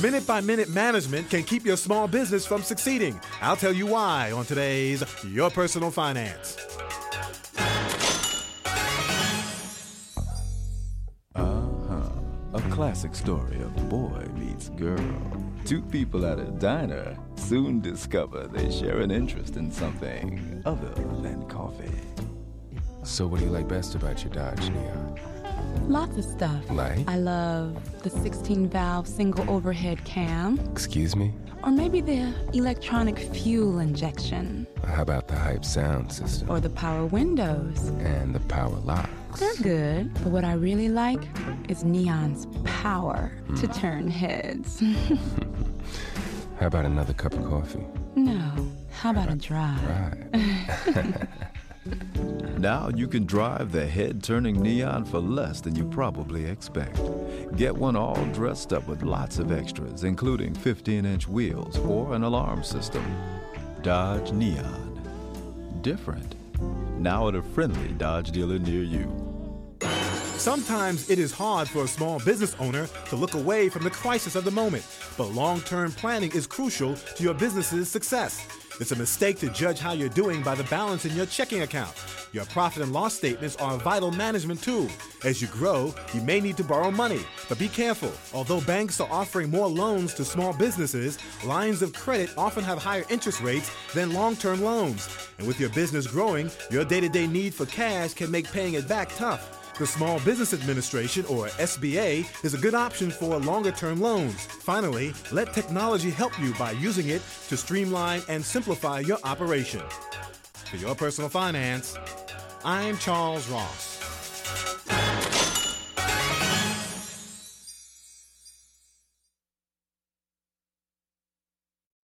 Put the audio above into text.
Minute-by-minute management can keep your small business from succeeding. I'll tell you why on today's Your Personal Finance. A classic story of boy meets girl. Two people at a diner soon discover they share an interest in something other than coffee. So what do you like best about your Dodge Neon? Lots of stuff. Like? I love the 16-valve single overhead cam. Excuse me? Or maybe the electronic fuel injection. How about the hype sound system? Or the power windows. And the power locks? They're good, but what I really like is Neon's power to turn heads. How about another cup of coffee? No. How about a drive? Right. Now you can drive the head-turning Neon for less than you probably expect. Get one all dressed up with lots of extras, including 15-inch wheels or an alarm system. Dodge Neon. Different. Now at a friendly Dodge dealer near you. Sometimes it is hard for a small business owner to look away from the crisis of the moment, but long-term planning is crucial to your business's success. It's a mistake to judge how you're doing by the balance in your checking account. Your profit and loss statements are a vital management tool. As you grow, you may need to borrow money, but be careful. Although banks are offering more loans to small businesses, lines of credit often have higher interest rates than long-term loans. And with your business growing, your day-to-day need for cash can make paying it back tough. The Small Business Administration, or SBA, is a good option for longer-term loans. Finally, let technology help you by using it to streamline and simplify your operation. For Your Personal Finance, I'm Charles Ross.